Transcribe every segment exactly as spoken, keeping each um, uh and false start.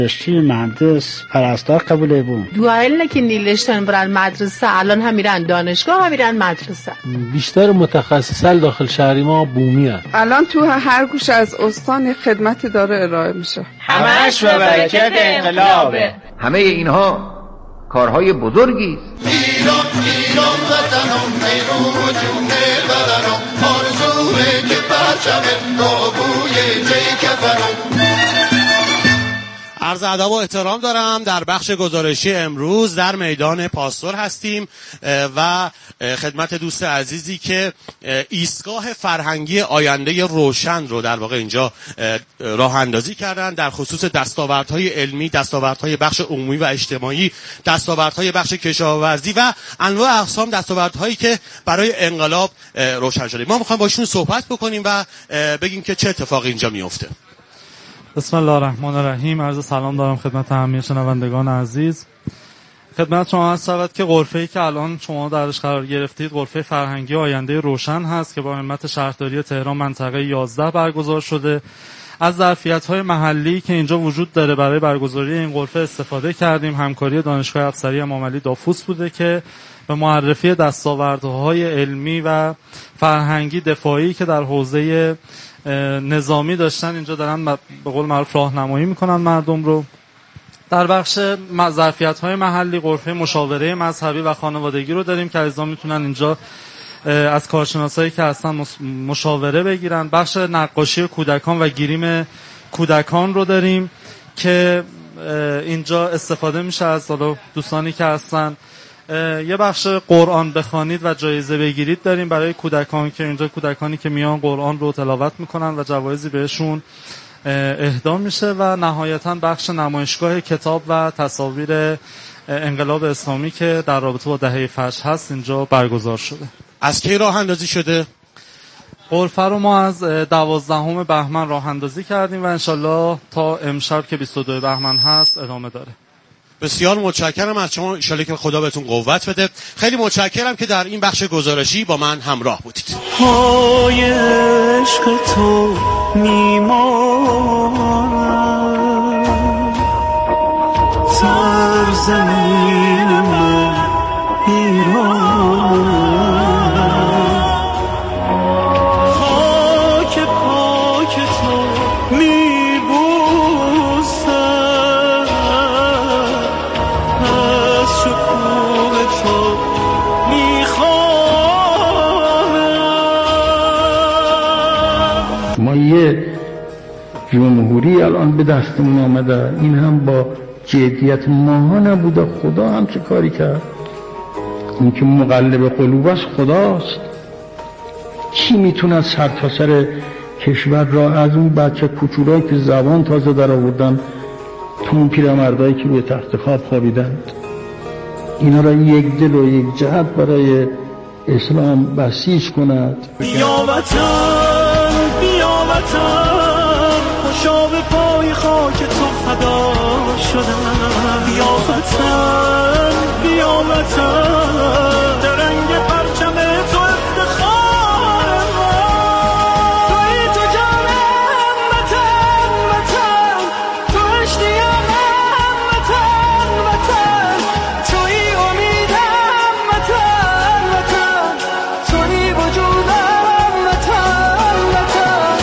رشتی مهندس پرستار قبوله بود. دوائل که نیلشتن برن مدرسه الان هم میرن دانشگاه هم میرن مدرسه. بیشتر متخصصان داخل شهری ما بومی هست. الان تو هر گوشه از استان خدمت داره ارائه میشه. همش به برکت انقلابه. همه اینها کارهای بزرگی است. ایران ایران وطنم میرو جونه بدنم آرزوه که پرچم نابوی جی کفنم. عرض ادب و احترام دارم. در بخش گزارشی امروز در میدان پاستور هستیم و خدمت دوست عزیزی که ایستگاه فرهنگی آینده روشن رو در واقع اینجا راه اندازی کردن در خصوص دستاوردهای علمی، دستاوردهای بخش عمومی و اجتماعی، دستاوردهای بخش کشاورزی و انواع اقسام دستاوردهایی که برای انقلاب روشن شده. ما میخوایم باشون صحبت بکنیم و بگیم که چه اتفاقی اینجا میفته. بسم الله الرحمن الرحیم. عرض سلام دارم خدمت همه شنوندگان عزیز. خدمت شما عرض شود که غرفه‌ای که الان شما درش قرار گرفتید غرفه فرهنگی آینده روشن هست که با همت شهرداری تهران منطقه یازده برگزار شده. از ظرفیت‌های محلی که اینجا وجود داره برای برگزاری این غرفه استفاده کردیم. همکاری دانشگاه افسری امامعلی دافوس بوده که به معرفی دستاوردهای علمی و فرهنگی دفاعی که در حوزه نظامی داشتن اینجا دارن به قول معروف راهنمایی میکنن مردم رو. در بخش ظرفیت‌های محلی غرفه مشاوره مذهبی و خانوادگی رو داریم که عزیزان میتونن اینجا از کارشناسایی که هستن مشاوره بگیرن. بخش نقاشی کودکان و گریم کودکان رو داریم که اینجا استفاده میشه از دوستانی که هستن. یه بخش قرآن بخوانید و جایزه بگیرید داریم برای کودکان که اینجا کودکانی که میان قرآن رو تلاوت میکنن و جوایزی بهشون اهدا میشه. و نهایتا بخش نمایشگاه کتاب و تصاویر انقلاب اسلامی که در رابطه با دهه فجر هست اینجا برگزار شده. از کی راه اندازی شده؟ غرفه رو ما از دوازدهم بهمن راه اندازی کردیم و انشالله تا امشب که بیست و دو بهمن هست ادامه داره. بسیار متشکرم از شما. ان شاءالله که خدا بهتون قوت بده. خیلی متشکرم که در این بخش گزارشی با من همراه بودید. های عشق تو میمانم سرزمین من ایران، خاک پاک تو میبوسم از شکوه تو میخوانم. ما یه جمهوری الان به دستمون آمده، این هم با جدیت ماها نبوده. خدا هم چه کاری کرد؟ این که مقلب قلوب است خداست. کی میتونه سر تا سر کشور را از اون بچه کوچولایی که زبان تازه در آوردن تو اون پیرمردایی که به تخت خواب خوابیدند، اینا را یک دل و یک جهت برای اسلام بسیج کند. بیا وطن بیا وطن خوشا به پای خاک تو فدا شدم. بیا وطن بیا وطن در رنگ پرچم تو افتخار ما. توی تو جانم وطن وطن، تو اشتیاقم وطن وطن، توی امیدم وطن وطن، توی وجودم وطن وطن.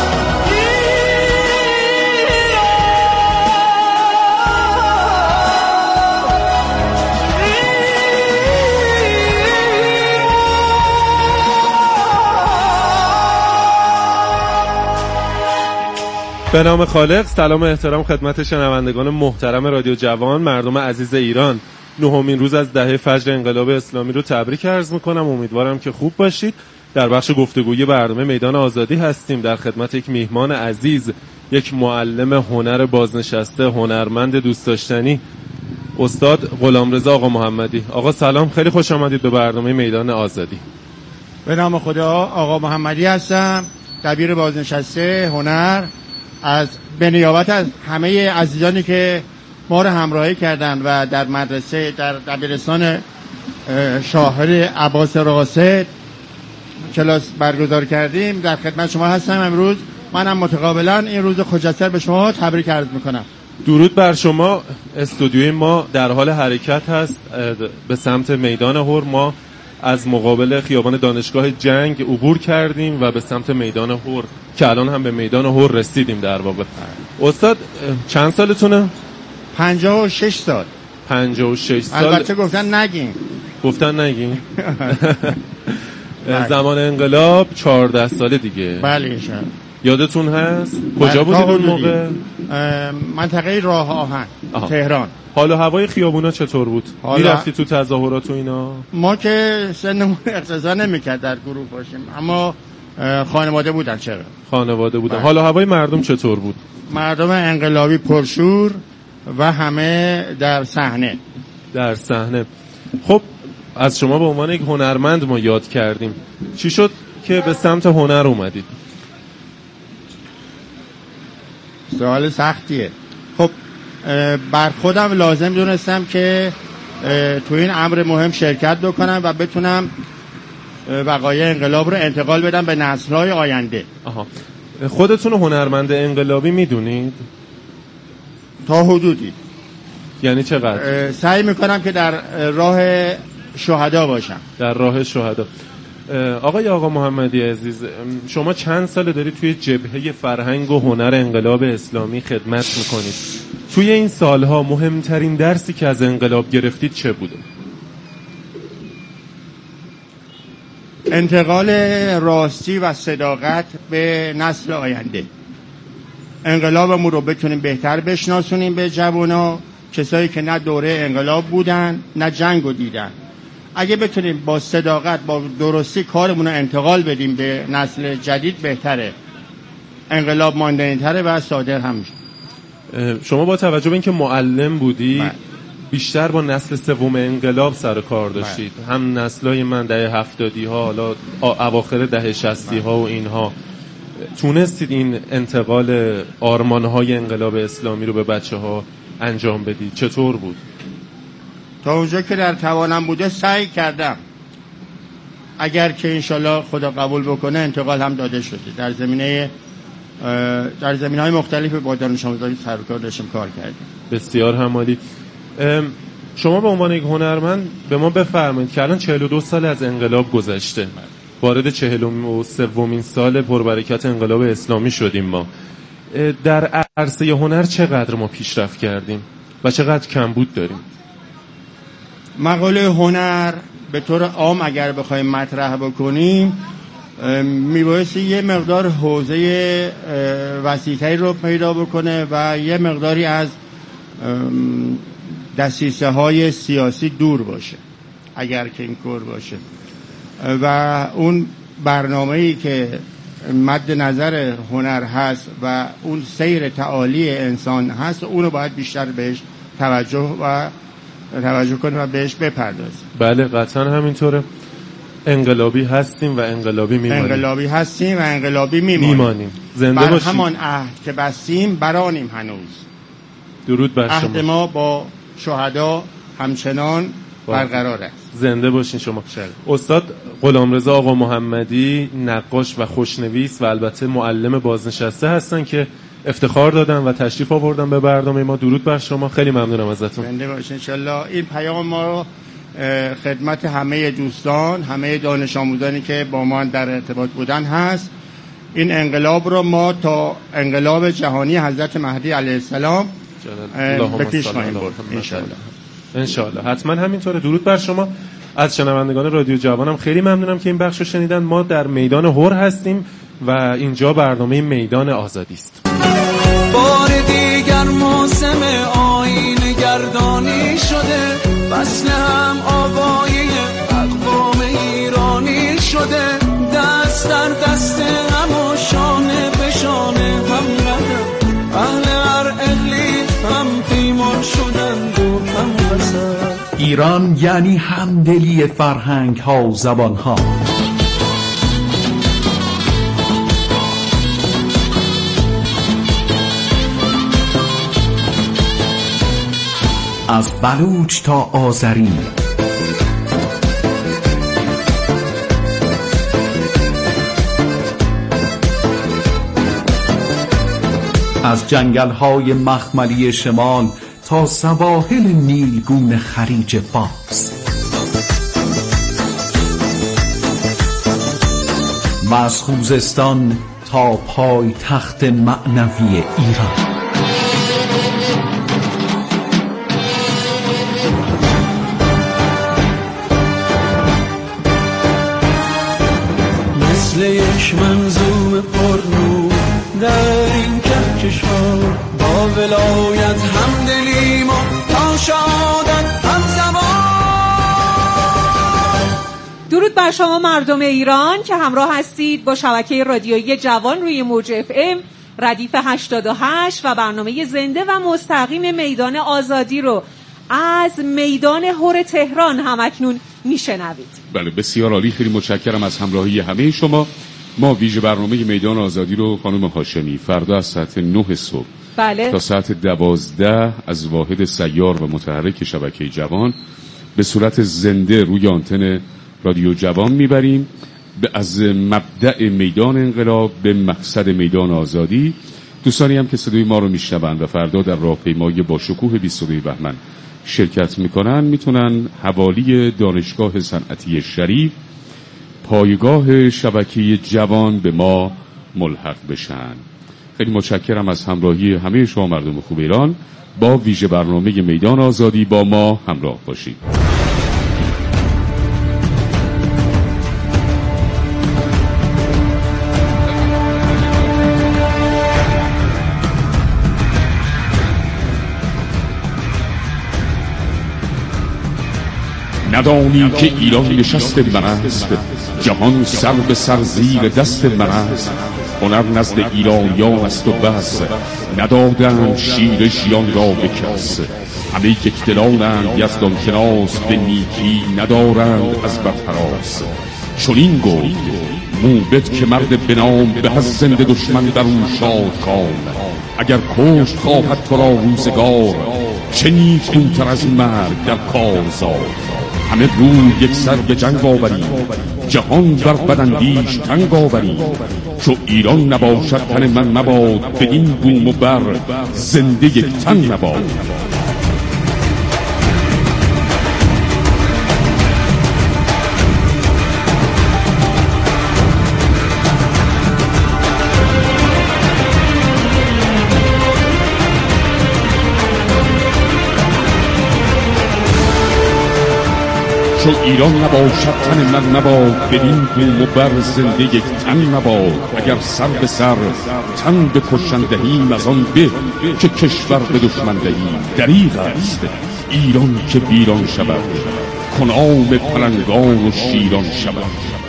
به نام خالق. سلام و احترام خدمت شنوندگان محترم رادیو جوان، مردم عزیز ایران. نهمین روز از دهه فجر انقلاب اسلامی رو تبریک عرض میکنم. امیدوارم که خوب باشید. در بخش گفتگوی برنامه میدان آزادی هستیم در خدمت یک میهمان عزیز، یک معلم هنر بازنشسته، هنرمند دوست داشتنی، استاد غلامرضا آقا محمدی. آقا سلام، خیلی خوش آمدید به برنامه میدان آزادی. به نام خدا، آقا محمدی هستم، دبیر بازنشسته هنر. از به نیابت از همه عزیزانی که ما رو همراهی کردن و در مدرسه در دبیرستان شاهر عباس راست کلاس برگزار کردیم در خدمت شما هستم امروز. منم متقابلا این روز خجسته به شما تبریک عرض میکنم. درود بر شما. استودیوی ما در حال حرکت هست به سمت میدان هور. ما از مقابل خیابان دانشگاه جنگ عبور کردیم و به سمت میدان هور که الان هم به میدان هور رسیدیم. در واقع استاد چند سالتونه؟ پنجاه و شش سال. پنجاه و شش سال. البته گفتن نگین گفتن نگین زمان انقلاب چهارده ساله دیگه. بله انشاءالله. یادتون هست کجا بودید اون موقع؟ منطقه راه آهن تهران. حال و هوای خیابونا چطور بود؟ میرفتی تو تظاهرات و اینا؟ ما که سنمون اقتضا نمیکرد در گروه باشیم، اما خانواده بودن. چرا؟ خانواده بودن. حال و هوای مردم چطور بود؟ مردم انقلابی پرشور و همه در صحنه. در صحنه. خب از شما به عنوان یک هنرمند ما یاد کردیم. چی شد که به سمت هنر اومدید؟ سوال سختیه. خب بر خودم لازم دونستم که تو این امر مهم شرکت بکنم و بتونم وقایع انقلاب رو انتقال بدم به نسل‌های آینده. آها. خودتون هنرمند انقلابی میدونید؟ تا حدودی. یعنی چقدر؟ سعی میکنم که در راه شهدا باشم. در راه شهدا. آقای آقا محمدی عزیز، شما چند سال دارید توی جبهه فرهنگ و هنر انقلاب اسلامی خدمت میکنید؟ توی این سالها مهمترین درسی که از انقلاب گرفتید چه بوده؟ انتقال راستی و صداقت به نسل آینده. انقلابمون رو بتونیم بهتر بشناسونیم به جوانا، کسایی که نه دوره انقلاب بودن نه جنگ رو دیدن. اگه بتونیم با صداقت با درستی کارمون رو انتقال بدیم به نسل جدید بهتره. انقلاب ماندنی‌تره و صادر هم میشه. شما با توجه به اینکه معلم بودی من. بیشتر با نسل سوم انقلاب سر کار داشتید من. هم نسلای من دهه هفتادی ها، حالا اواخر دهه شصتی ها و اینها، تونستید این انتقال آرمان های انقلاب اسلامی رو به بچه ها انجام بدید؟ چطور بود؟ تا اونجا که در توانم بوده سعی کردم. اگر که انشالله خدا قبول بکنه انتقال هم داده شده. در زمینه در زمینه‌های مختلف با دانش آموزان سر و کار داشتیم کار کردیم. بسیار همالی. شما به عنوان یک هنرمند به ما بفرمایید که الان چهل و دو سال از انقلاب گذشته، وارد چهل و سومین سال پربرکت انقلاب اسلامی شدیم. ما در عرصه هنر چقدر ما پیشرفت کردیم و چقدر کمبود داریم؟ مقاله هنر به طور عام اگر بخوایم مطرح بکنیم میبایستی یه مقدار حوزه وسیع‌تری رو پیدا بکنه و یه مقداری از دسیسه های سیاسی دور باشه، اگر که این کور باشه. و اون برنامه‌ای که مد نظر هنر هست و اون سیر تعالی انسان هست، اونو باید بیشتر بهش توجه و توجه کنیم و بهش بپردازیم. بله قطعا همینطوره. انقلابی هستیم و انقلابی میمانیم. انقلابی هستیم و انقلابی میمانیم. میمانیم. زنده بر باشیم. همان عهد که بستیم برانیم هنوز. درود بر شما. عهد ما با شهدا همچنان برقرار است. زنده باشین شما. شد. استاد غلامرضا آقا محمدی نقاش و خوشنویس و البته معلم بازنشسته هستن که افتخار دادن و تشریف آوردن به برنامه ما. درود بر شما. خیلی ممنونم ازتون. زنده باشین ان شاءالله. این پیام ما رو خدمت همه دوستان، همه دانش آموزانی که با ما در ارتباط بودن هست. این انقلاب رو ما تا انقلاب جهانی حضرت مهدی علیه السلام به پیش خواهیم برد انشاءالله. انشاءالله حتما همینطوره. درود بر شما. از شنوندگان رادیو جوانم خیلی ممنونم که این بخش رو شنیدن. ما در میدان هور هستیم و اینجا برنامه میدان آزادی است. بار دیگر موسم آیین گردانی شده، فصل هم آوایی اقوام ایرانی شده، دست در دست هم و شانه به شانه هم قدم، اهل هر اقلیم هم پیمان شدند و هم وسط. ایران یعنی همدلی فرهنگ ها و زبان ها. از بلوچ تا آذری، از جنگل‌های مخملی شمال تا سواحل نیلگون خلیج فارس، و از خوزستان تا پای تخت معنوی ایران. مثل یک منظوم پرنور در این کهکشان، با ولایت همدلیم و تا شادت هم زمان. درود بر شما مردم ایران که همراه هستید با شبکه رادیویی جوان روی موج اف ام ردیف هشتاد و هشت و برنامه زنده و مستقیم میدان آزادی رو از میدان هور تهران همکنون میشنوید. بله بسیار عالی، خیلی متشکرم از همراهی همه شما. ما ویژه برنامه میدان آزادی رو خانم هاشمی فردا از ساعت نه صبح بله. تا ساعت دوازده از واحد سیار و متحرک شبکه جوان به صورت زنده روی آنتن رادیو جوان میبریم، از مبدأ میدان انقلاب به مقصد میدان آزادی. دوستانی هم که صدای ما رو میشنون و فردا در راهپیمایی با شکوه بیست و دو بهمن شرکت میکنن، میتونن حوالی دانشگاه صنعتی شریف پایگاه شبکه جوان به ما ملحق بشن. خیلی متشکرم از همراهی همه شما مردم خوب ایران. با ویژه برنامه میدان آزادی با ما همراه باشید. ندانی که ایران نشست من است، جهان سر به سر زیر دست من است. هنر نزد ایرانیان است و بس، ندادند شیر ژیان را به کس. همه یکدلانند یزدان شناس، به نیکی ندارند از بدهراس. چنین گفت موبد که مرد بنام، به از زنده دشمن بر او شادکام. اگر کشت خواهد تو را روزگار، چه نیکوتر از مرگ در کارزار. همه روی یک سر به جنگ آوریم، جهان بر بداندیش تنگ آوریم. چو ایران نباشد تن من مباد، بدین بوم و بر زنده یک تن نباد. چو ایران نباشد تن من نباد، بدین بوم و بر زنده یک تن نباد. اگر سر به سر تن به کشتن دهیم، از آن به که کشور به دشمن دهیم. دریغ است ایران که ویران شود، کنام پلنگان و شیران شود.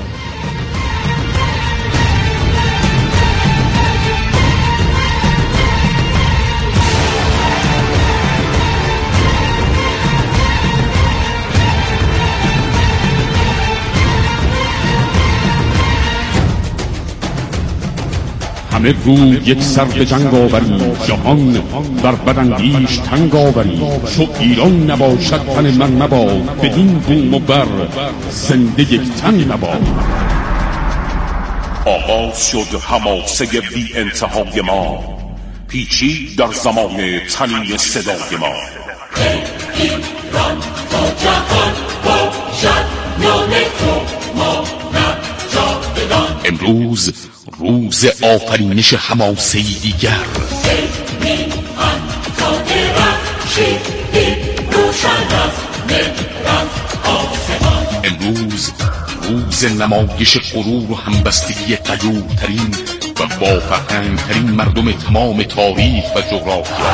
همه رو یک سر به جنگ آوریم، جهان بر بداندیش تنگ آوریم. چو ایران نباشد تن من مباد، بدین بوم و بر زنده یک تن نباد. آغاز شد حماسه بی انتهای ما، پیچید در زمان تنین صدای ما. ایران تا جهان باشد نام تو، ما نجاتگان. امروز روز آفرینش حماسه‌ای دیگر. امروز روز نمایش غرور و همبستگی غیورترین و با فرهنگترین مردم تمام تاریخ و جغرافیا.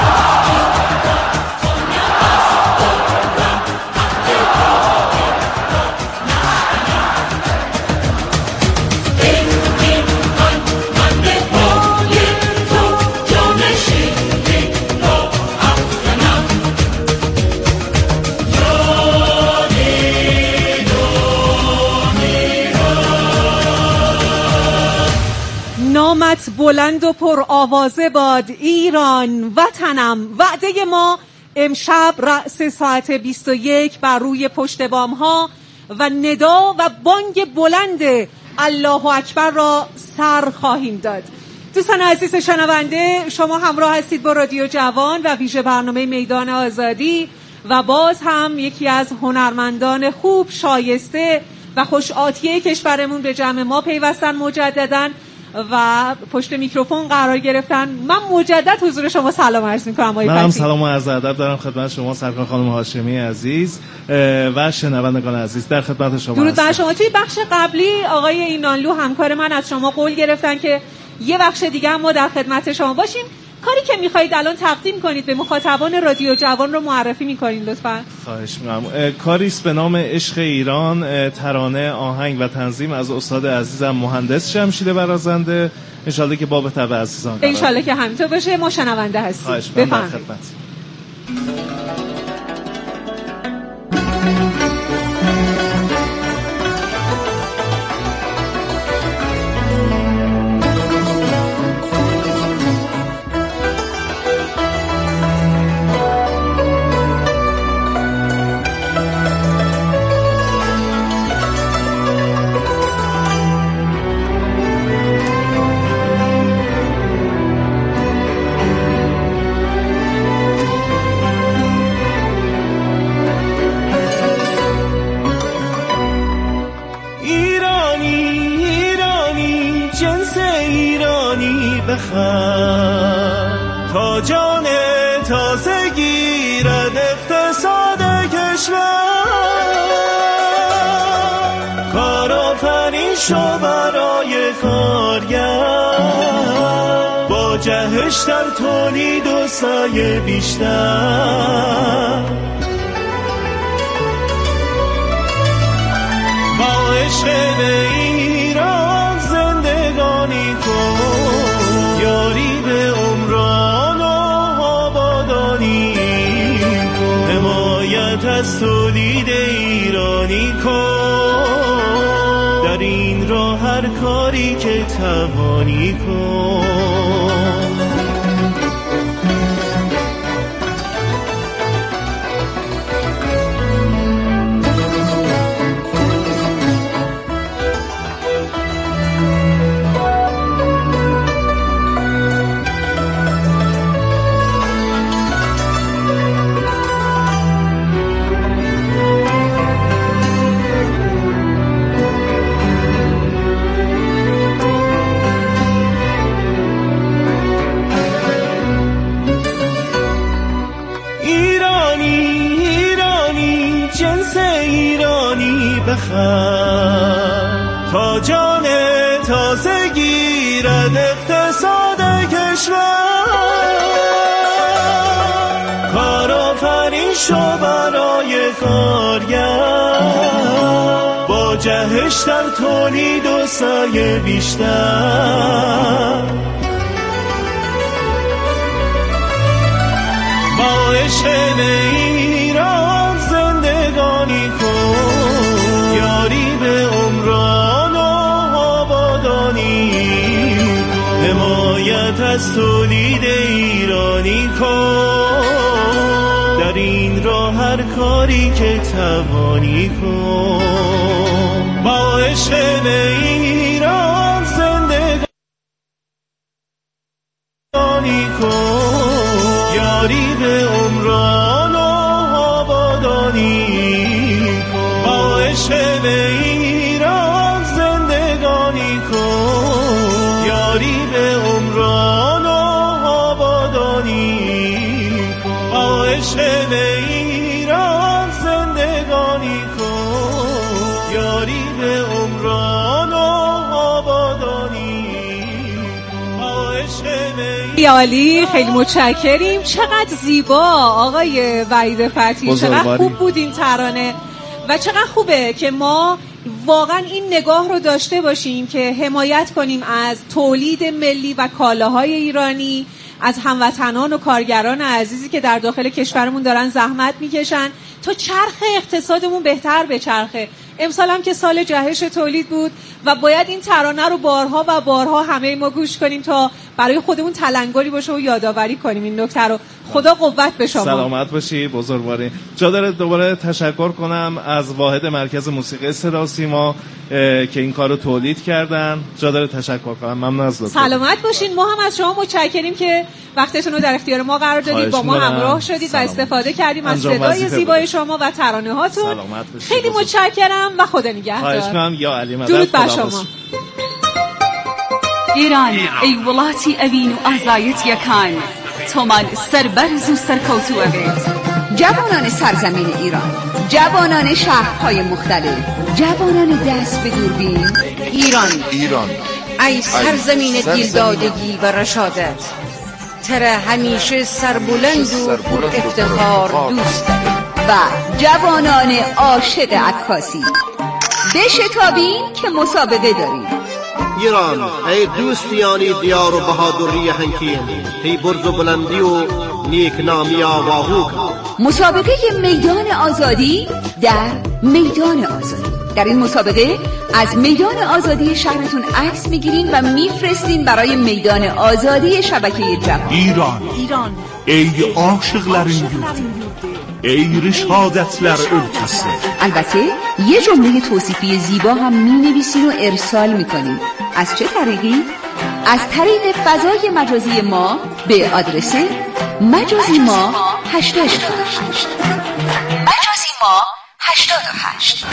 نامت بلند و پر آوازه باد ایران وطنم. وعده ما امشب رأس ساعت بیست و یک بر روی پشت بام ها و ندا و بانگ بلند الله اکبر را سر خواهیم داد. دوستان عزیز شنونده، شما همراه هستید با رادیو جوان و ویژه برنامه میدان آزادی و باز هم یکی از هنرمندان خوب، شایسته و خوش آتیه کشورمون به جمع ما پیوستن مجدداً و پشت میکروفون قرار گرفتن. من مجدد حضور شما سلام عرض میکنم. من هم سلام و عرض ادب دارم خدمت شما سرکار خانم هاشمی عزیز و شنوندگان عزیز. در خدمت شما درود بر شما. توی بخش قبلی آقای اینانلو همکار من از شما قول گرفتن که یه بخش دیگه هم ما در خدمت شما باشیم. کاری که میخواهید الان تقدیم کنید به مخاطبان رادیو جوان رو معرفی میکنید لطفا. خواهش می‌کنم. کاری است به نام عشق ایران، ترانه، آهنگ و تنظیم از استاد عزیزم مهندس شمشیر برازنده. ان شاءالله که باب طبع عزیزان ان شاءالله که همینطور باشه. ما شنونده هستیم. بفرمایید. تا جان تازه گیرد اقتصاد کشور، کارآفرین شو برای کارگر، با جهش در تولید و سایه بیشتر، با عشق به ایران زندگانی کن، یاری به عمران و آبادانی کن، حمایت از تولید ایرانی کن، در این راه هر کاری که توانی کن. تا جان تازه گیرد اقتصاد کشور، کارآفرین شو برای کارگر، با جهش در تولید و سایه بیشتر، با عشق ایران زندگانی کن، یاری به عمران و آبادانی کن، حمایت از تولید ایرانی کن، در این راه هر کاری که توانی کن، با عشق ایران زندگانی کن، یاری به عمران و آبادانی کن، با عشق ایران زندگانی کن، یاری به عمران و آبادانی کن، با عشق ایران زندگانی کن، یاری به عمران و آبادانی کن، با عشق عالی. خیلی متشکریم. چقدر زیبا آقای وحید فتحی، چقدر خوب بود این ترانه و چقدر خوبه که ما واقعا این نگاه رو داشته باشیم که حمایت کنیم از تولید ملی و کالاهای ایرانی، از هموطنان و کارگران عزیزی که در داخل کشورمون دارن زحمت میکشن تا چرخ اقتصادمون بهتر بچرخه. امسال هم که سال جهش تولید بود و باید این ترانه رو بارها و بارها همه ما گوش کنیم تا برای خودمون تلنگری باشه و یادآوری کنیم این نکته رو. خدا قوت به شما. سلامت باشی بزرگواری. جا داره دوباره تشکر کنم از واحد مرکز موسیقی صدا و سیما که این کارو تولید کردن. جا داره تشکر کنم. ممنون از لطفتون. سلامت باشین. ما هم از شما متشکریم که وقتتون رو در اختیار ما قرار دادید، با ما همراه شدید و استفاده کردیم از صدای زیبای شما و ترانه هاتون. خیلی متشکرم و خدا نگهدار. خواهش می‌کنم. یا علی مدد. درود بر شما. ایران ای وڵاتی ئەوین و ئازایەت یەکان تۆمان سەربەرز و سەرکەوتوو ئەبێت. جوانان سرزمین ایران، جوانان شهرهای مختلف، جوانان دست به دوربین. ایران ایران ای سرزمین دلدادگی و رشادت، تره همیشه سربلند و پر افتخار دوست و جوانان عاشق عکاسی. بشتابین که مسابقه داریم. ایران ای دوستیانی دیار و بهادری هنکین، ای برز و بلندی و نیکنامی آواهو کن. مسابقه میدان آزادی در میدان آزادی. در این مسابقه از میدان آزادی شهرتون عکس میگیرین و میفرستین برای میدان آزادی شبکه جوان. ایران ایران ey aşıqların yurdu, ey rişadətlər ölkəsi. البته یه جمله توصیفی زیبا هم می نویسین و ارسال میکنین. از چه طریقی؟ از طریق فضای مجازی ما به آدرس مجازی ما هشتاد و هشت. مجازی ما هشتاد و هشت.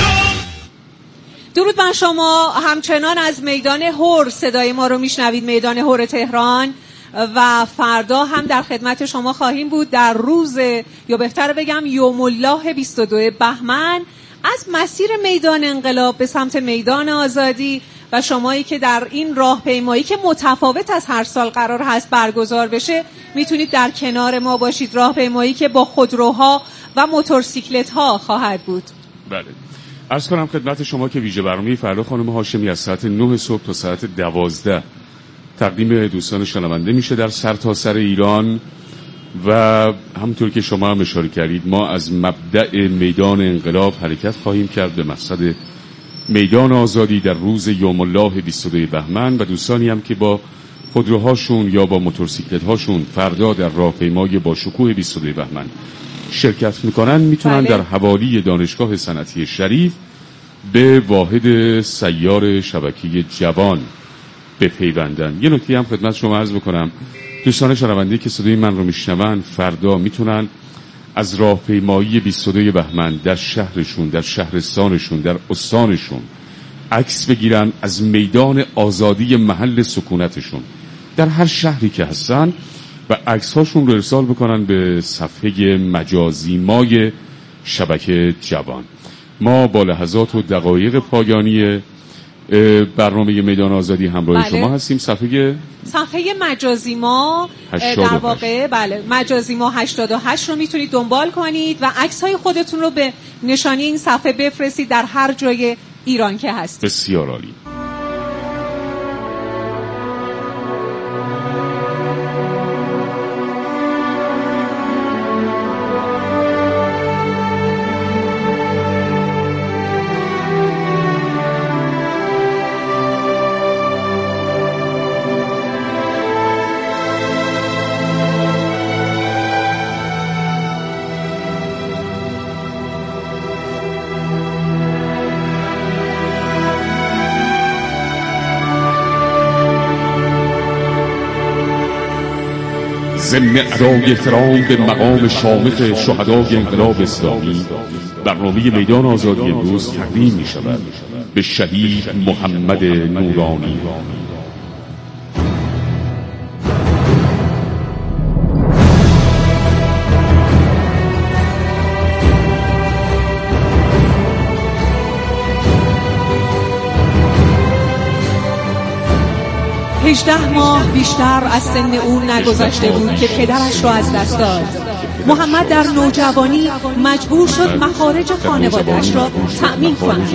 درود بر شما. همچنان از میدان هور صدای ما رو میشنوید، میدان هور تهران، و فردا هم در خدمت شما خواهیم بود در روز، یا بهتر بگم یوم الله بیست و دو بهمن، از مسیر میدان انقلاب به سمت میدان آزادی. و شمایی که در این راهپیمایی که متفاوت از هر سال قرار هست برگزار بشه میتونید در کنار ما باشید. راهپیمایی که با خودروها و موتورسیکلت ها خواهد بود. بله. عرض کنم خدمت شما که ویژه برنامه فردا خانم هاشمی از ساعت نه صبح تا ساعت دوازده تقدیم دوستان شنونده میشه در سرتاسر سر ایران. و همونطور که شما هم اشاره کردید ما از مبدأ میدان انقلاب حرکت خواهیم کرد به مقصد میدان آزادی در روز یوم الله بیست و دو بهمن، و دوستانی هم که با خودروهاشون یا با موتورسیکلت هاشون فردا در راهپیمای با شکوه بیست و دو بهمن شرکت میکنن میتونن بله. در حوالی دانشگاه صنعتی شریف به واحد سیار شبکه جوان بپیوندن. یه نکته هم خدمت شما عرض بکنم، دوستان شنونده که صدای من رو میشنون فردا میتونن از راهپیمایی بیست و دو بهمن در شهرشون، در شهرستانشون، در استانشون عکس بگیرن از میدان آزادی محل سکونتشون در هر شهری که هستن و عکس هاشون رو ارسال بکنن به صفحه مجازی مای شبکه جوان. ما با لحظات و دقایق پایانی برنامه میدان آزادی همراه بله. شما هستیم. صفحه صفحه مجازی ما در واقع بله مجازی ما هشتاد و هشت رو میتونید دنبال کنید و عکس های خودتون رو به نشانی این صفحه بفرستید در هر جای ایران که هست. بسیار عالی. ضمن ادای احترام به مقام شامخ شهدای انقلاب اسلامی برنامه میدان آزادی امروز تقدیم می شود به شهید محمد نورانی. هجده ماه بیشتر از سن او نگذشته بود که پدرش را از دست داد. محمد در نوجوانی مجبور شد مخارج خانواده‌اش را تأمین کند.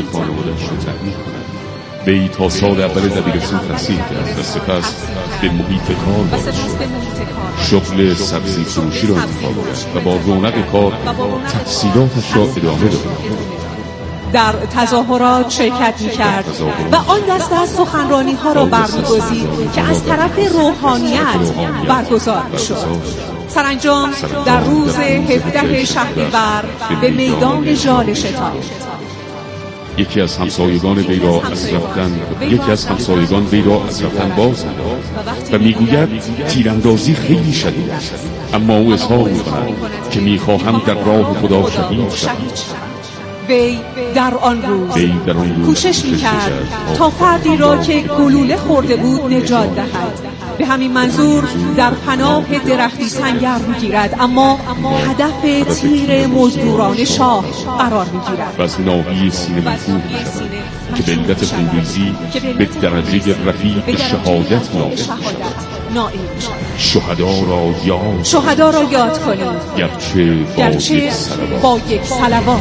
وی تا سال اول دبیرستان تحصیل کرد و سپس به محیط کار وارد شد. شغل سبزی فروشی را انتخاب کرد و با رونق کار تحصیلاتش را ادامه داد. در تظاهرات شرکت می‌کرد و آن دسته از سخنرانی‌ها را برمی‌گزید که از طرف روحانیت برگزار می‌شد. سرانجام در روز هفدهم شهریور به میدان ژال شتافت. یکی از همسایگان وی را از رفتن یکی از همسایگان وی را از رفتن باز و میگوید تیراندازی خیلی شدید است، اما او اظهار می‌کند که می‌خواهم در راه خدا شهید شوم. وی در آن روز در آن روز کوشش می‌کرد تا فردی را که گلوله خورده بود نجات دهد. به همین منظور در پناه درختی سنگر می‌گیرد، اما هدف تیر مزدوران شاه قرار می‌گیرد و از ناحیه سینه منفور می‌شود که به علت خونریزی به درجه رفیع شهادت نائل می‌شود. شهدا را یاد شهدا را یاد کنید، گرچه با گرچه یک صلوات. با یک صلوات.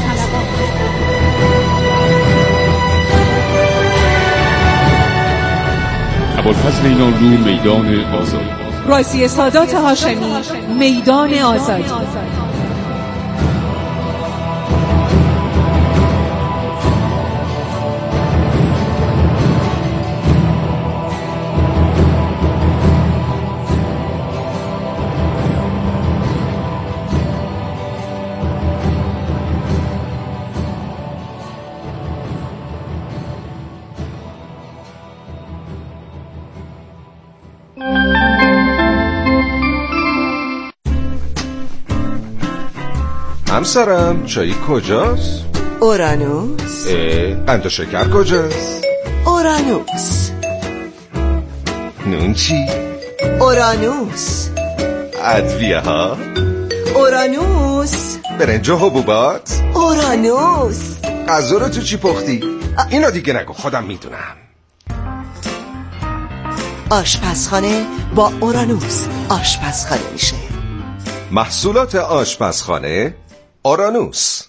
ابوالفضل اینانلو، میدان آزادی. رازی سادات هاشمی، میدان آزادی. همسرم چایی کجاست؟ اورانوس. قند و شکر کجاست؟ اورانوس. نون چی؟ اورانوس. ادویه ها؟ اورانوس. برنج و حبوبات؟ اورانوس. غذا رو تو چی پختی؟ اینا دیگه نگو، خودم میدونم. آشپزخانه با اورانوس آشپزخانه میشه. محصولات آشپزخانه اورانوس.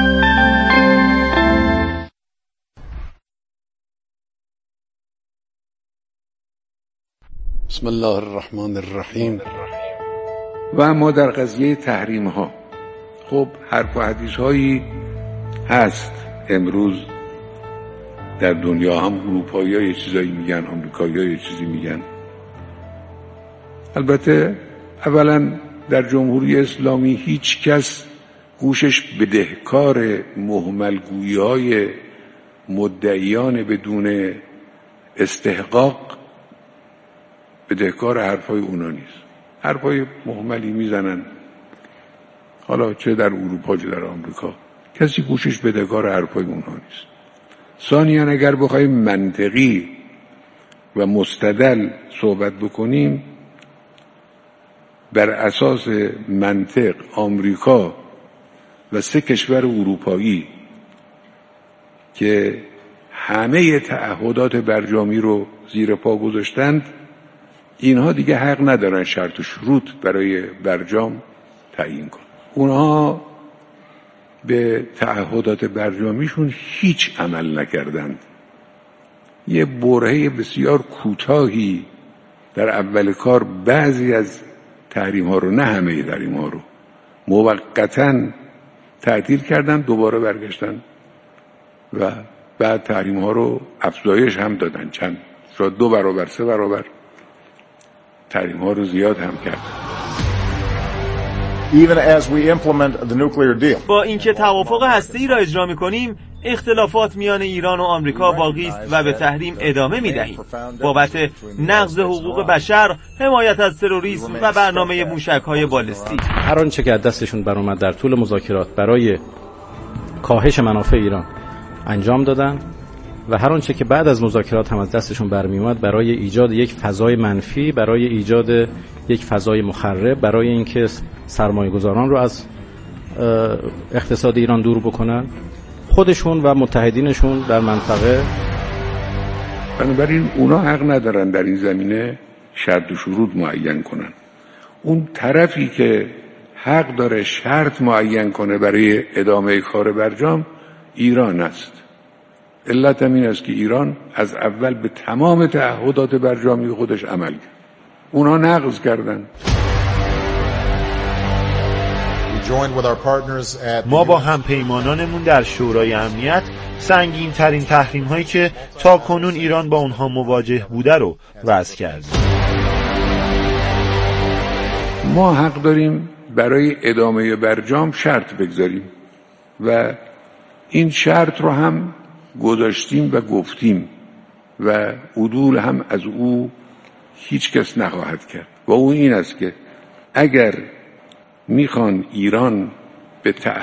بسم الله الرحمن الرحیم. و اما در قضیه تحریم ها، خب حرف و حدیث هایی هست امروز در دنیا، هم اروپایی ها یه چیزایی میگن، آمریکایی ها یه چیزی میگن. البته اولا در جمهوری اسلامی هیچ کس گوشش بدهکار مهملگویی های مدعیان بدون استحقاق بدهکار حرفای اونا نیست. حرفای مهملی میزنن، حالا چه در اروپا چه در آمریکا، کسی گوشش بدهکار حرفای اونها نیست. ثانیاً اگر بخوایم منطقی و مستدل صحبت بکنیم، بر اساس منطق آمریکا و سه کشور اروپایی که همه تعهدات برجامی رو زیر پا گذاشتند، اینها دیگه حق ندارن شرط و شروط برای برجام تعیین کنن. اونها به تعهدات برجامیشون هیچ عمل نکردند. یه برهه بسیار کوتاهی در اول کار بعضی از تحریم ها رو، نه همه تحریم ها رو، موقتاً تعطیل کردن، دوباره برگشتن و بعد تحریم ها رو افزایش هم دادن، چند شاید دو برابر سه برابر تحریم ها رو زیاد هم کردن. Even as we implement the nuclear deal. با اینکه توافق هسته‌ای را اجرا می‌کنیم، اختلافات میان ایران و آمریکا باقی است و به تحریم ادامه می‌دهیم. بابت نقض حقوق بشر، حمایت از تروریسم و برنامه موشک‌های بالستیک. هر آنچه که دستشون برآمد در طول مذاکرات برای کاهش منافع ایران انجام دادن و هر آنچه که بعد از مذاکرات هم از دستشون برمی اومد برای ایجاد یک فضای منفی، برای ایجاد یک فضای مخرب، برای اینکه سرمایه‌گذاران رو از اقتصاد ایران دور بکنن، خودشون و متحدینشون در منطقه. بنابراین اونا حق ندارن در این زمینه شرط و شروط معین کنن. اون طرفی که حق داره شرط معین کنه برای ادامه کار برجام ایران است. علت هم این است که ایران از اول به تمام تعهدات برجامی خودش عمل کرد. اونا نقض کردن. ما با همپیمانانمون در شورای امنیت سنگین ترین تحریم هایی که تا کنون ایران با اونها مواجه بوده رو وضع کردیم. ما حق داریم برای ادامه برجام شرط بگذاریم و این شرط رو هم گذاشتیم و گفتیم و عدول هم از او هیچ کس نخواهد کرد و او این است که اگر میخوان ایران به